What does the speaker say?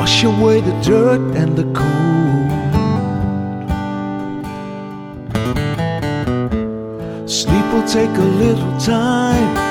wash away the dirt and the cold. Sleep will take a little time,